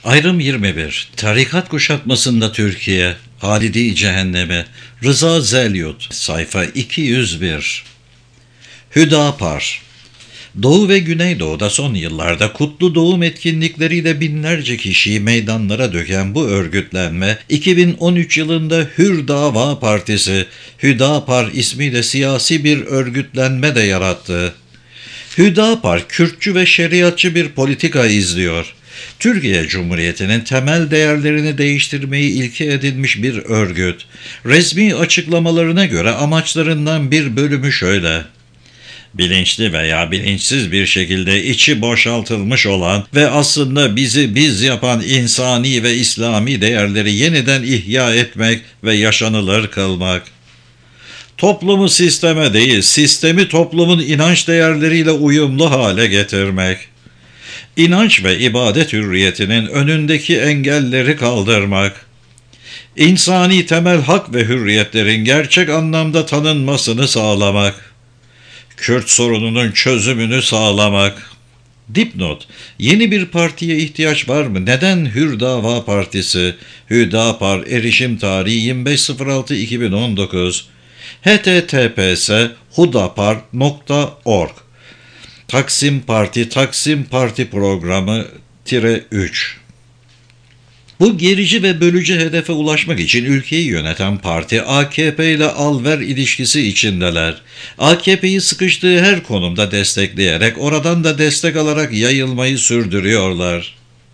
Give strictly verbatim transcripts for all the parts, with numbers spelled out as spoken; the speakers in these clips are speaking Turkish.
Ayrım yirmi bir. Tarikat kuşatmasında Türkiye, Halidi Cehennemi, Rıza Zelyut, sayfa iki yüz bir. Hüdapar. Doğu ve Güneydoğu'da son yıllarda kutlu doğum etkinlikleriyle binlerce kişiyi meydanlara döken bu örgütlenme, iki bin on üç yılında Hür Dava Partisi, Hüdapar ismiyle siyasi bir örgütlenme de yarattı. Hüdapar, Kürtçü ve şeriatçı bir politika izliyor. Türkiye Cumhuriyeti'nin temel değerlerini değiştirmeyi ilke edinmiş bir örgüt. Resmi açıklamalarına göre amaçlarından bir bölümü şöyle: bilinçli veya bilinçsiz bir şekilde içi boşaltılmış olan ve aslında bizi biz yapan insani ve İslami değerleri yeniden ihya etmek ve yaşanılır kılmak. Toplumu sisteme değil, sistemi toplumun inanç değerleriyle uyumlu hale getirmek. İnanç ve ibadet hürriyetinin önündeki engelleri kaldırmak. İnsani temel hak ve hürriyetlerin gerçek anlamda tanınmasını sağlamak. Kürt sorununun çözümünü sağlamak. Dipnot: yeni bir partiye ihtiyaç var mı? Neden Hür Dava Partisi? Hüdapar, erişim tarihi yirmi beş altı iki bin on dokuz. h t t p s hudapar nokta org. Taksim Parti, Taksim Parti Programı üç. Bu gerici ve bölücü hedefe ulaşmak için ülkeyi yöneten parti A K P ile al-ver ilişkisi içindeler. A K P'yi sıkıştığı her konumda destekleyerek oradan da destek alarak yayılmayı sürdürüyorlar.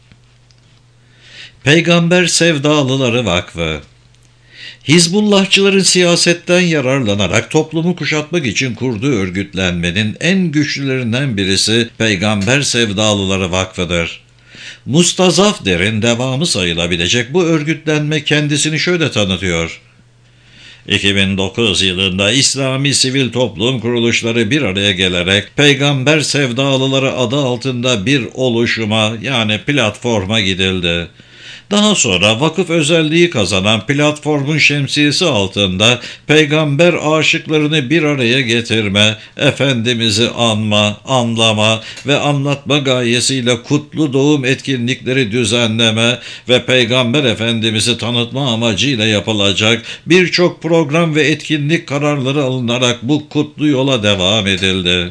Peygamber Sevdalıları Vakfı. Hizbullahçıların siyasetten yararlanarak toplumu kuşatmak için kurduğu örgütlenmenin en güçlülerinden birisi Peygamber Sevdalıları Vakfı'dır. Mustazaf Der'in devamı sayılabilecek bu örgütlenme kendisini şöyle tanıtıyor: iki bin dokuz yılında İslami sivil toplum kuruluşları bir araya gelerek Peygamber Sevdalıları adı altında bir oluşuma, yani platforma gidildi. Daha sonra vakıf özelliği kazanan platformun şemsiyesi altında peygamber aşıklarını bir araya getirme, Efendimiz'i anma, anlama ve anlatma gayesiyle kutlu doğum etkinlikleri düzenleme ve Peygamber Efendimiz'i tanıtma amacıyla yapılacak birçok program ve etkinlik kararları alınarak bu kutlu yola devam edildi.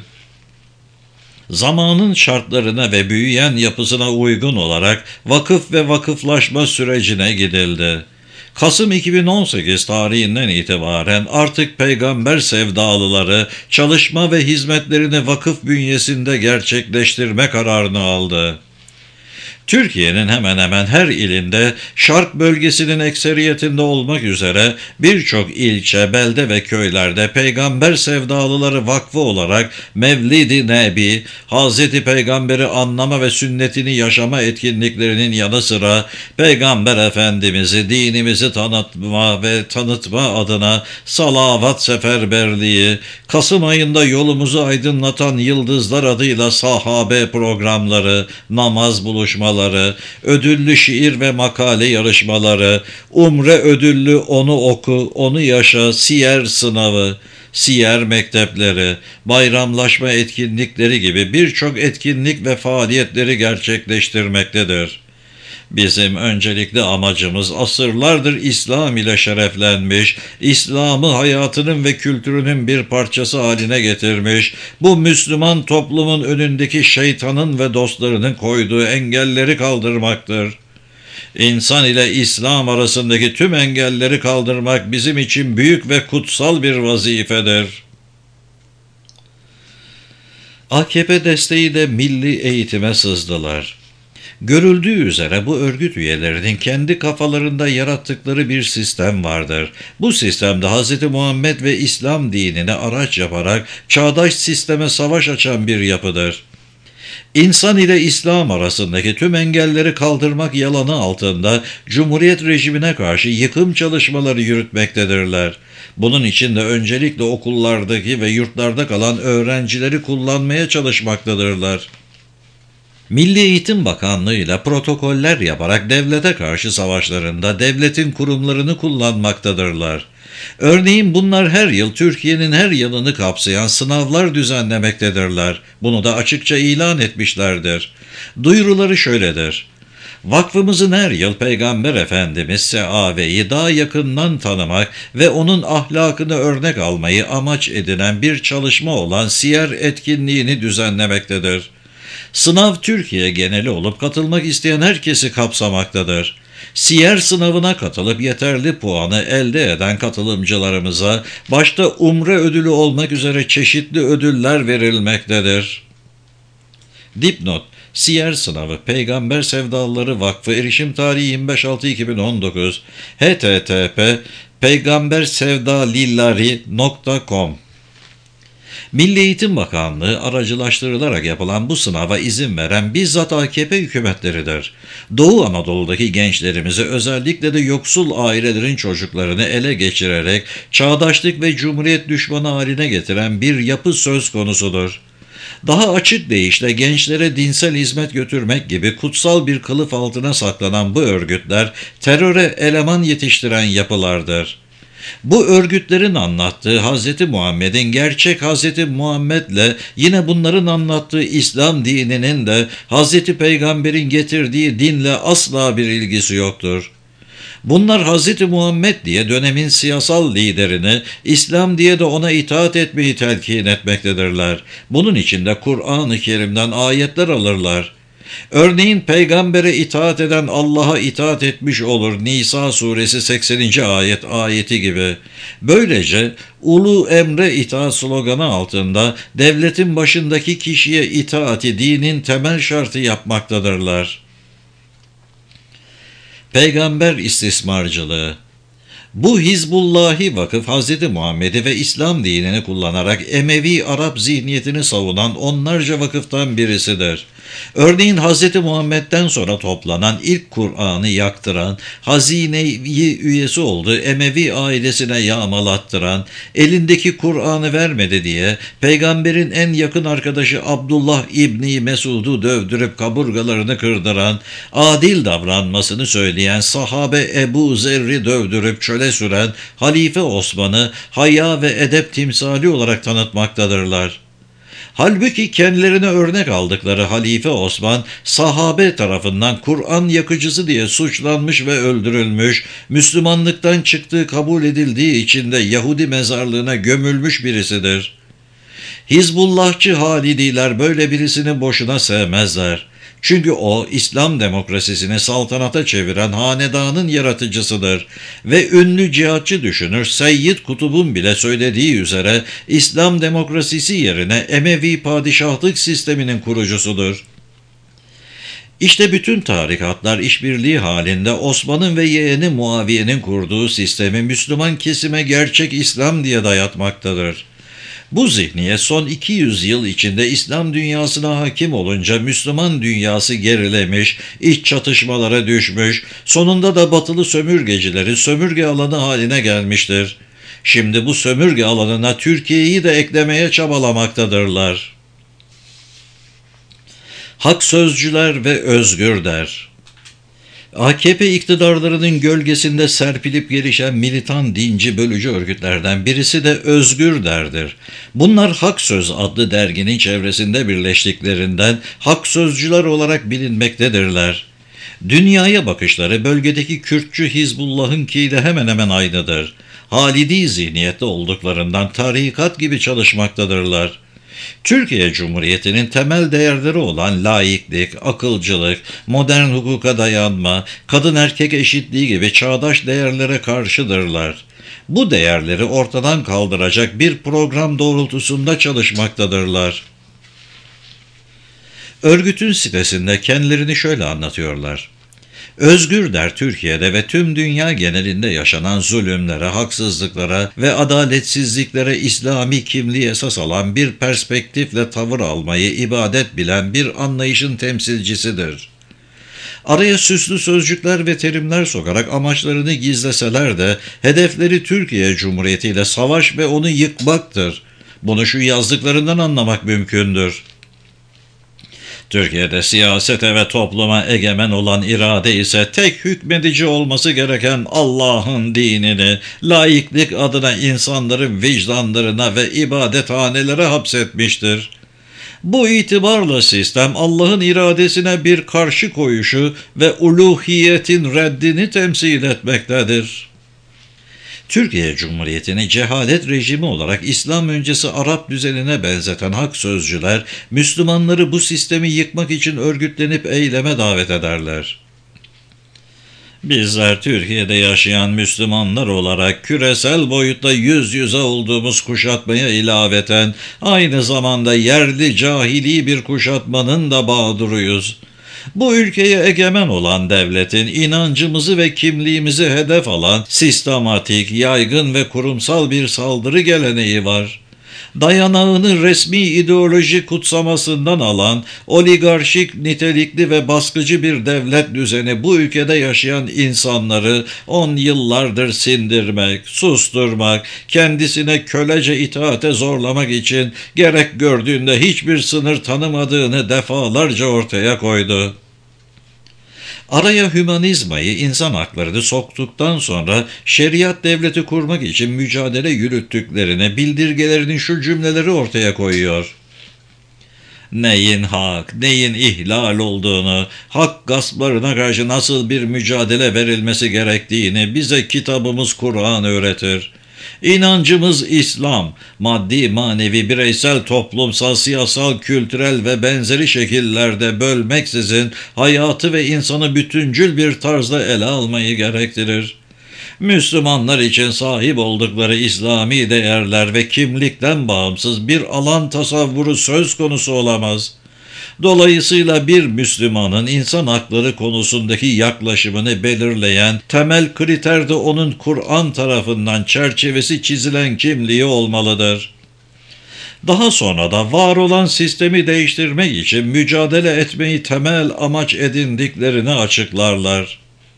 Zamanın şartlarına ve büyüyen yapısına uygun olarak vakıf ve vakıflaşma sürecine gidildi. Kasım iki bin on sekiz tarihinden itibaren artık Peygamber Sevdalıları çalışma ve hizmetlerini vakıf bünyesinde gerçekleştirme kararını aldı. Türkiye'nin hemen hemen her ilinde, Şark bölgesinin ekseriyetinde olmak üzere birçok ilçe, belde ve köylerde Peygamber Sevdalıları Vakfı olarak Mevlid-i Nebi, Hazreti Peygamber'i anlama ve sünnetini yaşama etkinliklerinin yanı sıra Peygamber Efendimiz'i, dinimizi tanıtma ve tanıtma adına salavat seferberliği, Kasım ayında yolumuzu aydınlatan Yıldızlar adıyla sahabe programları, namaz buluşmaları, ödüllü şiir ve makale yarışmaları, umre ödüllü onu oku, onu yaşa, siyer sınavı, siyer mektepleri, bayramlaşma etkinlikleri gibi birçok etkinlik ve faaliyetleri gerçekleştirmektedir. Bizim öncelikli amacımız asırlardır İslam ile şereflenmiş, İslam'ı hayatının ve kültürünün bir parçası haline getirmiş, bu Müslüman toplumun önündeki şeytanın ve dostlarının koyduğu engelleri kaldırmaktır. İnsan ile İslam arasındaki tüm engelleri kaldırmak bizim için büyük ve kutsal bir vazifedir. A K P desteğiyle milli eğitime sızdılar. Görüldüğü üzere bu örgüt üyelerinin kendi kafalarında yarattıkları bir sistem vardır. Bu sistemde Hz. Muhammed ve İslam dinini araç yaparak çağdaş sisteme savaş açan bir yapıdır. İnsan ile İslam arasındaki tüm engelleri kaldırmak yalanı altında Cumhuriyet rejimine karşı yıkım çalışmaları yürütmektedirler. Bunun için de öncelikle okullardaki ve yurtlarda kalan öğrencileri kullanmaya çalışmaktadırlar. Milli Eğitim Bakanlığı ile protokoller yaparak devlete karşı savaşlarında devletin kurumlarını kullanmaktadırlar. Örneğin bunlar her yıl Türkiye'nin her yanını kapsayan sınavlar düzenlemektedirler. Bunu da açıkça ilan etmişlerdir. Duyuruları şöyledir: Vakfımızın her yıl Peygamber Efendimiz Seave'yi daha yakından tanımak ve onun ahlakını örnek almayı amaç edinen bir çalışma olan Siyer etkinliğini düzenlemektedir. Sınav Türkiye geneli olup katılmak isteyen herkesi kapsamaktadır. Siyer sınavına katılıp yeterli puanı elde eden katılımcılarımıza başta umre ödülü olmak üzere çeşitli ödüller verilmektedir. Dipnot: Siyer sınavı Peygamber Sevdalıları Vakfı, erişim tarihi yirmi beş altı iki bin on dokuz, h t t p peygambersevdalilari nokta com. Milli Eğitim Bakanlığı aracılaştırılarak yapılan bu sınava izin veren bizzat A K P hükümetleridir. Doğu Anadolu'daki gençlerimizi, özellikle de yoksul ailelerin çocuklarını ele geçirerek çağdaşlık ve cumhuriyet düşmanı haline getiren bir yapı söz konusudur. Daha açık deyişle gençlere dinsel hizmet götürmek gibi kutsal bir kılıf altına saklanan bu örgütler teröre eleman yetiştiren yapılardır. Bu örgütlerin anlattığı Hz. Muhammed'in gerçek Hz. Muhammed'le yine bunların anlattığı İslam dininin de Hz. Peygamber'in getirdiği dinle asla bir ilgisi yoktur. Bunlar Hz. Muhammed diye dönemin siyasal liderini, İslam diye de ona itaat etmeyi telkin etmektedirler. Bunun için de Kur'an-ı Kerim'den ayetler alırlar. Örneğin peygambere itaat eden Allah'a itaat etmiş olur. Nisa suresi sekseninci ayet ayeti gibi. Böylece ulu emre itaat sloganı altında devletin başındaki kişiye itaati dinin temel şartı yapmaktadırlar. Peygamber istismarcılığı. Bu Hizbullahi Vakıf, Hz. Muhammed'i ve İslam dinini kullanarak Emevi Arap zihniyetini savunan onlarca vakıftan birisidir. Örneğin Hz. Muhammed'den sonra toplanan ilk Kur'an'ı yaktıran, hazineyi üyesi olduğu Emevi ailesine yağmalattıran, elindeki Kur'an'ı vermedi diye peygamberin en yakın arkadaşı Abdullah İbni Mesud'u dövdürüp kaburgalarını kırdıran, adil davranmasını söyleyen sahabe Ebu Zer'i dövdürüp çöle süren Halife Osman'ı haya ve edep timsali olarak tanıtmaktadırlar. Halbuki kendilerine örnek aldıkları Halife Osman, sahabe tarafından Kur'an yakıcısı diye suçlanmış ve öldürülmüş, Müslümanlıktan çıktığı kabul edildiği için de Yahudi mezarlığına gömülmüş birisidir. Hizbullahçı Halidiler böyle birisini boşuna sevmezler. Çünkü o, İslam demokrasisini saltanata çeviren hanedanın yaratıcısıdır ve ünlü cihatçı düşünür Seyyid Kutub'un bile söylediği üzere İslam demokrasisi yerine Emevi padişahlık sisteminin kurucusudur. İşte bütün tarikatlar işbirliği halinde Osman'ın ve yeğeni Muaviye'nin kurduğu sistemi Müslüman kesime gerçek İslam diye dayatmaktadır. Bu zihniyet son iki yüz yıl içinde İslam dünyasına hakim olunca Müslüman dünyası gerilemiş, iç çatışmalara düşmüş, sonunda da batılı sömürgecilerin sömürge alanı haline gelmiştir. Şimdi bu sömürge alanına Türkiye'yi de eklemeye çabalamaktadırlar. Hak sözcüler ve özgür der. A K P iktidarlarının gölgesinde serpilip gelişen militan dinci bölücü örgütlerden birisi de Özgür Der'dir. Bunlar Hak Söz adlı derginin çevresinde birleştiklerinden Hak Sözcüler olarak bilinmektedirler. Dünyaya bakışları bölgedeki Kürtçü Hizbullah'ınkiyle hemen hemen aynıdır. Halidi zihniyette olduklarından tarikat gibi çalışmaktadırlar. Türkiye Cumhuriyeti'nin temel değerleri olan laiklik, akılcılık, modern hukuka dayanma, kadın erkek eşitliği gibi çağdaş değerlere karşıdırlar. Bu değerleri ortadan kaldıracak bir program doğrultusunda çalışmaktadırlar. Örgütün sitesinde kendilerini şöyle anlatıyorlar. Özgür Der, Türkiye'de ve tüm dünya genelinde yaşanan zulümlere, haksızlıklara ve adaletsizliklere İslami kimliği esas alan bir perspektifle tavır almayı ibadet bilen bir anlayışın temsilcisidir. Araya süslü sözcükler ve terimler sokarak amaçlarını gizleseler de hedefleri Türkiye Cumhuriyeti ile savaş ve onu yıkmaktır. Bunu şu yazdıklarından anlamak mümkündür. Türkiye'de siyasete ve topluma egemen olan irade ise tek hükmedici olması gereken Allah'ın dinini, laiklik adına insanların vicdanlarına ve ibadethanelere hapsetmiştir. Bu itibarla sistem Allah'ın iradesine bir karşı koyuşu ve uluhiyetin reddini temsil etmektedir. Türkiye Cumhuriyeti'ni cehalet rejimi olarak İslam öncesi Arap düzenine benzeten hak sözcüler, Müslümanları bu sistemi yıkmak için örgütlenip eyleme davet ederler. Bizler Türkiye'de yaşayan Müslümanlar olarak küresel boyutta yüz yüze olduğumuz kuşatmaya ilaveten aynı zamanda yerli cahili bir kuşatmanın da mağduruyuz. Bu ülkeye egemen olan devletin inancımızı ve kimliğimizi hedef alan sistematik, yaygın ve kurumsal bir saldırı geleneği var. Dayanağını resmi ideoloji kutsamasından alan oligarşik nitelikli ve baskıcı bir devlet düzeni bu ülkede yaşayan insanları on yıllardır sindirmek, susturmak, kendisine kölece itaate zorlamak için gerek gördüğünde hiçbir sınır tanımadığını defalarca ortaya koydu. Araya hümanizmayı, insan haklarını soktuktan sonra şeriat devleti kurmak için mücadele yürüttüklerini, bildirgelerinin şu cümleleri ortaya koyuyor. Neyin hak, neyin ihlal olduğunu, hak gasplarına karşı nasıl bir mücadele verilmesi gerektiğini bize kitabımız Kur'an öğretir. İnancımız İslam, maddi, manevi, bireysel, toplumsal, siyasal, kültürel ve benzeri şekillerde bölmeksizin hayatı ve insanı bütüncül bir tarzda ele almayı gerektirir. Müslümanlar için sahip oldukları İslami değerler ve kimlikten bağımsız bir alan tasavvuru söz konusu olamaz. Dolayısıyla bir Müslümanın insan hakları konusundaki yaklaşımını belirleyen temel kriter de onun Kur'an tarafından çerçevesi çizilen kimliği olmalıdır. Daha sonra da var olan sistemi değiştirmek için mücadele etmeyi temel amaç edindiklerini açıklarlar.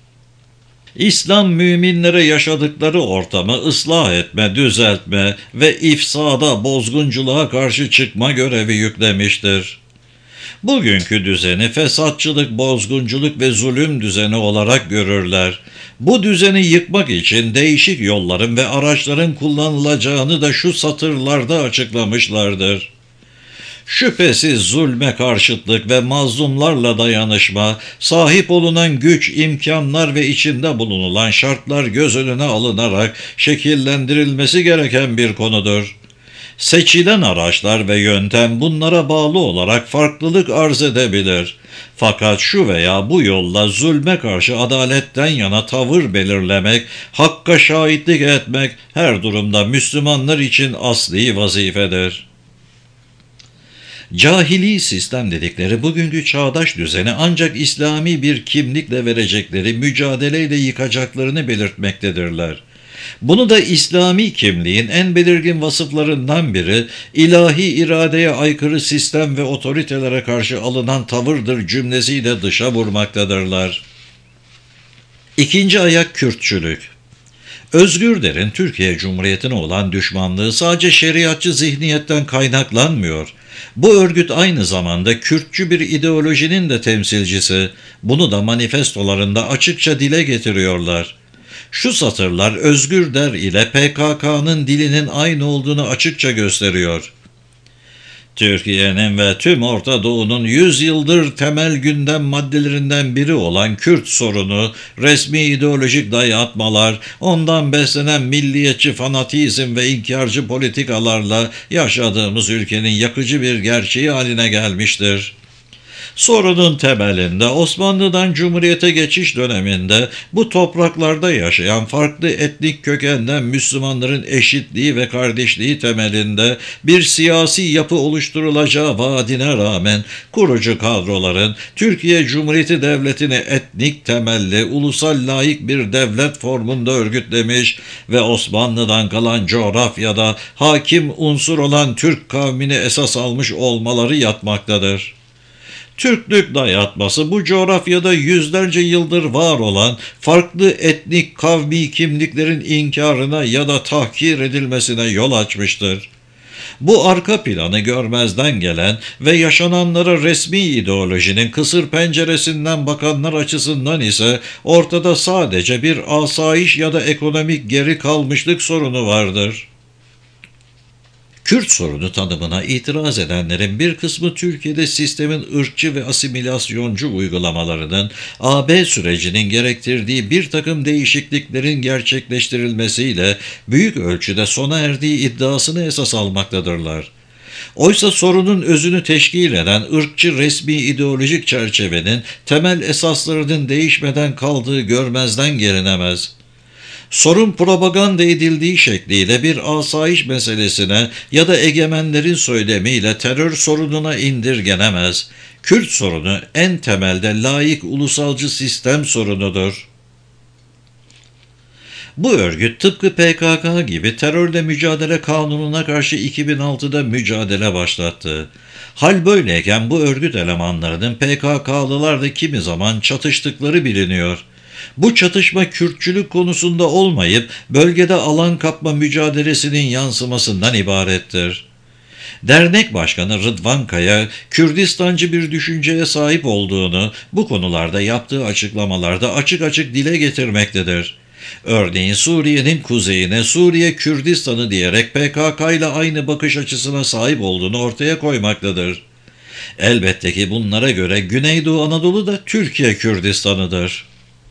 İslam müminlere yaşadıkları ortamı ıslah etme, düzeltme ve ifsada, bozgunculuğa karşı çıkma görevi yüklemiştir. Bugünkü düzeni fesatçılık, bozgunculuk ve zulüm düzeni olarak görürler. Bu düzeni yıkmak için değişik yolların ve araçların kullanılacağını da şu satırlarda açıklamışlardır. Şüphesiz zulme karşıtlık ve mazlumlarla dayanışma, sahip olunan güç, imkanlar ve içinde bulunulan şartlar göz önüne alınarak şekillendirilmesi gereken bir konudur. Seçilen araçlar ve yöntem bunlara bağlı olarak farklılık arz edebilir. Fakat şu veya bu yolla zulme karşı adaletten yana tavır belirlemek, hakka şahitlik etmek her durumda Müslümanlar için asli vazifedir. Cahili sistem dedikleri bugünkü çağdaş düzeni ancak İslami bir kimlikle verecekleri mücadeleyle yıkacaklarını belirtmektedirler. Bunu da İslami kimliğin en belirgin vasıflarından biri, ilahi iradeye aykırı sistem ve otoritelere karşı alınan tavırdır cümlesiyle dışa vurmaktadırlar. İkinci ayak Kürtçülük. Özgür Der'in Türkiye Cumhuriyeti'ne olan düşmanlığı sadece şeriatçı zihniyetten kaynaklanmıyor. Bu örgüt aynı zamanda Kürtçü bir ideolojinin de temsilcisi. Bunu da manifestolarında açıkça dile getiriyorlar. Şu satırlar Özgür Der ile P K K'nın dilinin aynı olduğunu açıkça gösteriyor. Türkiye'nin ve tüm Orta Doğu'nun yüz yıldır temel gündem maddelerinden biri olan Kürt sorunu, resmi ideolojik dayatmalar, ondan beslenen milliyetçi fanatizm ve inkarcı politikalarla yaşadığımız ülkenin yakıcı bir gerçeği haline gelmiştir. Sorunun temelinde Osmanlı'dan Cumhuriyete geçiş döneminde bu topraklarda yaşayan farklı etnik kökenden Müslümanların eşitliği ve kardeşliği temelinde bir siyasi yapı oluşturulacağı vaadine rağmen kurucu kadroların Türkiye Cumhuriyeti Devleti'ni etnik temelli, ulusal layık bir devlet formunda örgütlemiş ve Osmanlı'dan kalan coğrafyada hakim unsur olan Türk kavmini esas almış olmaları yatmaktadır. Türklük dayatması bu coğrafyada yüzlerce yıldır var olan farklı etnik kavmi kimliklerin inkarına ya da tahkir edilmesine yol açmıştır. Bu arka planı görmezden gelen ve yaşananlara resmi ideolojinin kısır penceresinden bakanlar açısından ise ortada sadece bir asayiş ya da ekonomik geri kalmışlık sorunu vardır. Kürt sorunu tanımına itiraz edenlerin bir kısmı Türkiye'de sistemin ırkçı ve asimilasyoncu uygulamalarının A B sürecinin gerektirdiği bir takım değişikliklerin gerçekleştirilmesiyle büyük ölçüde sona erdiği iddiasını esas almaktadırlar. Oysa sorunun özünü teşkil eden ırkçı resmi ideolojik çerçevenin temel esaslarının değişmeden kaldığı görmezden gelinemez. Sorun propaganda edildiği şekliyle bir asayiş meselesine ya da egemenlerin söylemiyle terör sorununa indirgenemez. Kürt sorunu en temelde laik ulusalcı sistem sorunudur. Bu örgüt tıpkı P K K gibi terörle mücadele kanununa karşı iki bin altıda mücadele başlattı. Hal böyleyken bu örgüt elemanlarının P K K'lılarla kimi zaman çatıştıkları biliniyor. Bu çatışma Kürtçülük konusunda olmayıp bölgede alan kapma mücadelesinin yansımasından ibarettir. Dernek Başkanı Rıdvan Kaya, Kürdistancı bir düşünceye sahip olduğunu bu konularda yaptığı açıklamalarda açık açık dile getirmektedir. Örneğin Suriye'nin kuzeyine Suriye Kürdistan'ı diyerek P K K ile aynı bakış açısına sahip olduğunu ortaya koymaktadır. Elbette ki bunlara göre Güneydoğu Anadolu da Türkiye Kürdistan'ıdır.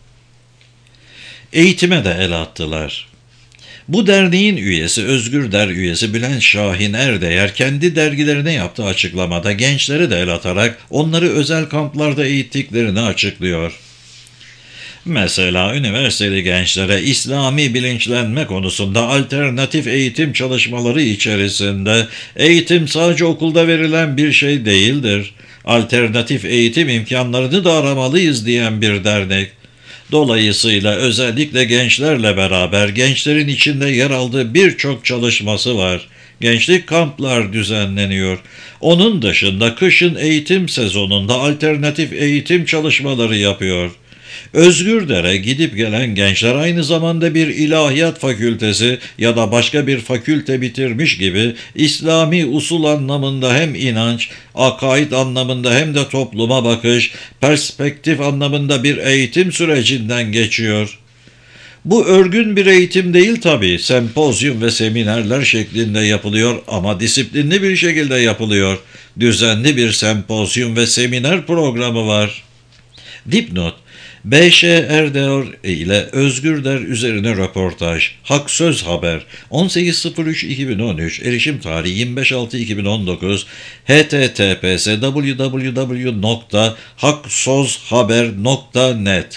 Eğitime de el attılar. Bu derneğin üyesi, Özgür Der üyesi Bülent Şahin Erdeyer kendi dergilerine yaptığı açıklamada gençleri de el atarak onları özel kamplarda eğittiklerini açıklıyor. Mesela üniversiteli gençlere İslami bilinçlenme konusunda alternatif eğitim çalışmaları içerisinde eğitim sadece okulda verilen bir şey değildir. Alternatif eğitim imkanlarını da aramalıyız diyen bir dernek. Dolayısıyla özellikle gençlerle beraber gençlerin içinde yer aldığı birçok çalışması var. Gençlik kamplar düzenleniyor. Onun dışında kışın eğitim sezonunda alternatif eğitim çalışmaları yapıyor. Özgürder'e gidip gelen gençler aynı zamanda bir ilahiyat fakültesi ya da başka bir fakülte bitirmiş gibi İslami usul anlamında hem inanç, akaid anlamında hem de topluma bakış, perspektif anlamında bir eğitim sürecinden geçiyor. Bu örgün bir eğitim değil tabii, sempozyum ve seminerler şeklinde yapılıyor ama disiplinli bir şekilde yapılıyor. Düzenli bir sempozyum ve seminer programı var. Dipnot: B Ş Erdeor ile Özgür Der üzerine röportaj. Hak Söz Haber. on sekiz Ekim iki bin on üç. Erişim tarihi yirmi beş Altı iki bin on dokuz. H T T P S w w w nokta haksozhaber nokta net.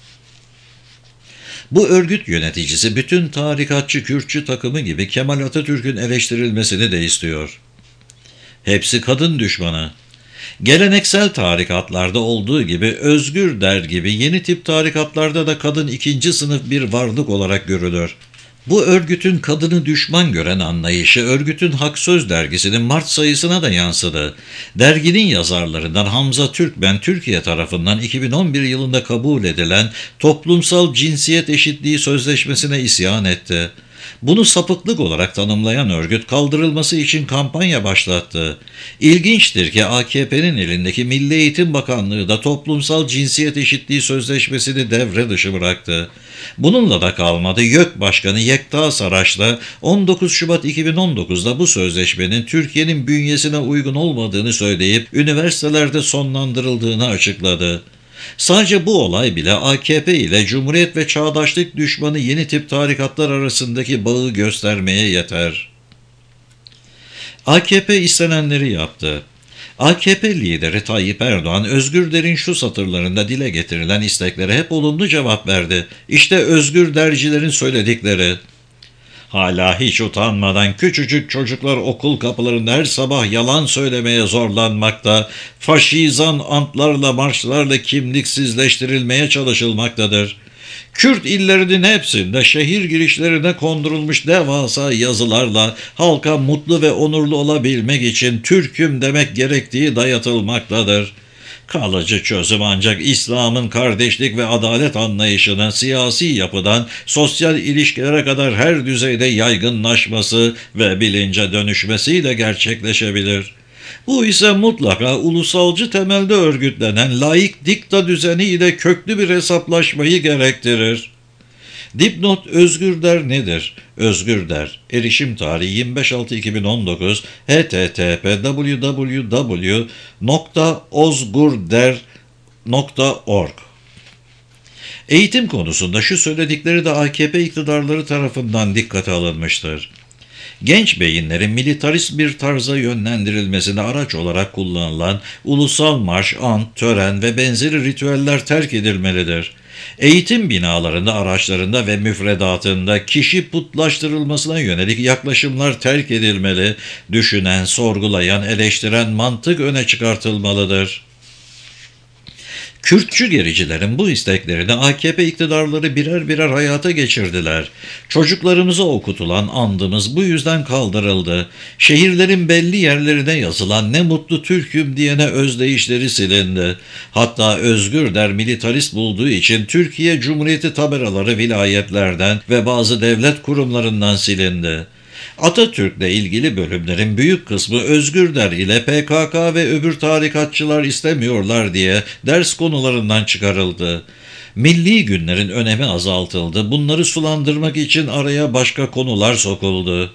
Bu örgüt yöneticisi bütün tarikatçı Kürtçü takımı gibi Kemal Atatürk'ün eleştirilmesini de istiyor. Hepsi kadın düşmanı. Geleneksel tarikatlarda olduğu gibi Özgür Der gibi yeni tip tarikatlarda da kadın ikinci sınıf bir varlık olarak görülür. Bu örgütün kadını düşman gören anlayışı örgütün Hak Söz dergisinin Mart sayısına da yansıdı. Derginin yazarlarından Hamza Türkmen, Türkiye tarafından iki bin on bir yılında kabul edilen Toplumsal Cinsiyet Eşitliği Sözleşmesi'ne isyan etti. Bunu sapıklık olarak tanımlayan örgüt kaldırılması için kampanya başlattı. İlginçtir ki A K P'nin elindeki Milli Eğitim Bakanlığı da Toplumsal Cinsiyet Eşitliği Sözleşmesi'ni devre dışı bıraktı. Bununla da kalmadı. YÖK Başkanı Yekta Saraç da on dokuz Şubat iki bin on dokuzda bu sözleşmenin Türkiye'nin bünyesine uygun olmadığını söyleyip üniversitelerde sonlandırıldığını açıkladı. Sadece bu olay bile A K P ile Cumhuriyet ve çağdaşlık düşmanı yeni tip tarikatlar arasındaki bağı göstermeye yeter. A K P istenenleri yaptı. A K P lideri Tayyip Erdoğan, Özgür Der'in şu satırlarında dile getirilen isteklere hep olumlu cevap verdi. İşte Özgür Dercilerin söyledikleri. Hala hiç utanmadan küçücük çocuklar okul kapılarında her sabah yalan söylemeye zorlanmakta, faşizan antlarla marşlarla kimliksizleştirilmeye çalışılmaktadır. Kürt illerinin hepsinde şehir girişlerine kondurulmuş devasa yazılarla halka mutlu ve onurlu olabilmek için Türk'üm demek gerektiği dayatılmaktadır. Kalıcı çözüm ancak İslam'ın kardeşlik ve adalet anlayışının siyasi yapıdan sosyal ilişkilere kadar her düzeyde yaygınlaşması ve bilince dönüşmesiyle gerçekleşebilir. Bu ise mutlaka ulusalcı temelde örgütlenen laik dikta düzeni ile köklü bir hesaplaşmayı gerektirir. Dipnot: Özgür Der nedir? Özgür Der, erişim tarihi yirmi beş altı iki bin on dokuz, h t t p w w w nokta ozgurder nokta org. Eğitim konusunda şu söyledikleri de A K P iktidarları tarafından dikkate alınmıştır. Genç beyinlerin militarist bir tarza yönlendirilmesine araç olarak kullanılan ulusal marş, ant, tören ve benzeri ritüeller terk edilmelidir. Eğitim binalarında, araçlarında ve müfredatında kişi putlaştırılmasına yönelik yaklaşımlar terk edilmeli, düşünen, sorgulayan, eleştiren mantık öne çıkartılmalıdır. Kürtçü gericilerin bu isteklerini A K P iktidarları birer birer hayata geçirdiler. Çocuklarımıza okutulan andımız bu yüzden kaldırıldı. Şehirlerin belli yerlerine yazılan "ne mutlu Türk'üm" diyene özdeyişleri silindi. Hatta Özgür Der militarist bulduğu için Türkiye Cumhuriyeti tabelaları vilayetlerden ve bazı devlet kurumlarından silindi. Atatürk'le ilgili bölümlerin büyük kısmı Özgür Der ile P K K ve öbür tarikatçılar istemiyorlar diye ders konularından çıkarıldı. Milli günlerin önemi azaltıldı. Bunları sulandırmak için araya başka konular sokuldu.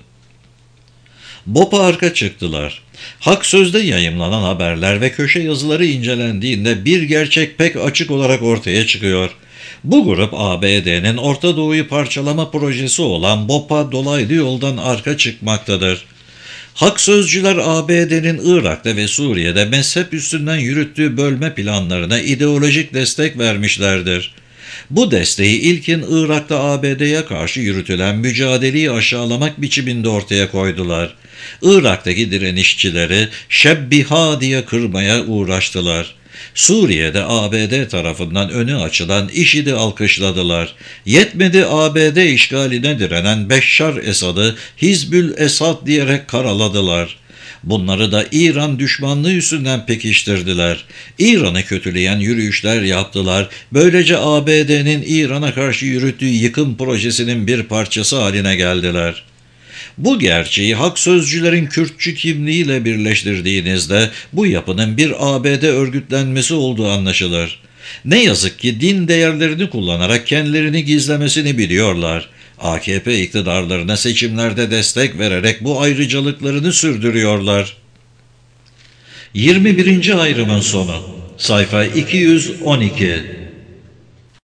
BOP'a arka çıktılar. Hak Söz'de yayımlanan haberler ve köşe yazıları incelendiğinde bir gerçek pek açık olarak ortaya çıkıyor. Bu grup A B D'nin Orta Doğu'yu parçalama projesi olan BOP'a dolaylı yoldan arka çıkmaktadır. Hak Sözcüler A B D'nin Irak'ta ve Suriye'de mezhep üstünden yürüttüğü bölme planlarına ideolojik destek vermişlerdir. Bu desteği ilkin Irak'ta A B D'ye karşı yürütülen mücadeleyi aşağılamak biçiminde ortaya koydular. Irak'taki direnişçileri Şebbiha diye kırmaya uğraştılar. Suriye'de A B D tarafından önü açılan IŞİD'i alkışladılar. Yetmedi, A B D işgaline direnen Beşşar Esad'ı Hizbül Esad diyerek karaladılar. Bunları da İran düşmanlığı üstünden pekiştirdiler. İran'ı kötüleyen yürüyüşler yaptılar. Böylece A B D'nin İran'a karşı yürüttüğü yıkım projesinin bir parçası haline geldiler. Bu gerçeği Hak Sözcülerin Kürtçü kimliğiyle birleştirdiğinizde bu yapının bir A B D örgütlenmesi olduğu anlaşılır. Ne yazık ki din değerlerini kullanarak kendilerini gizlemesini biliyorlar. A K P iktidarlarına seçimlerde destek vererek bu ayrıcalıklarını sürdürüyorlar. yirmi birinci ayrımın sonu. Sayfa iki yüz on iki.